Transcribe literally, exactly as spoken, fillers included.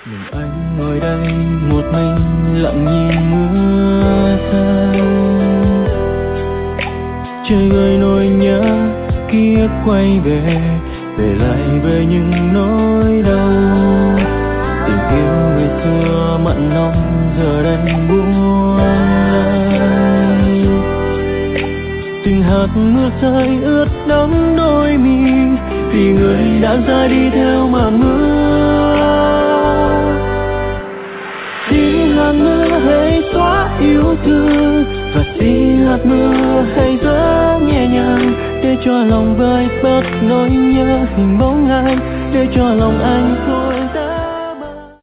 mình anh ngồi đây một mình lặng nhìn mưa rơi. Trời ơi nỗi nhớ ký ức quay về, về lại với những nỗi đau. Tình yêu ngày xưa mặn nồng giờ đây buông lơi. Từng hạt mưa rơi ướt đẫm đôi mi, vì người đã ra đi theo màn mưa. Xin hạt mưa hãy xóa yêu thương, và xin hạt mưa hãy rơi nhẹ nhàng, để cho lòng vơi bớt nỗi nhớ hình bóng anh, để cho lòng anh thôi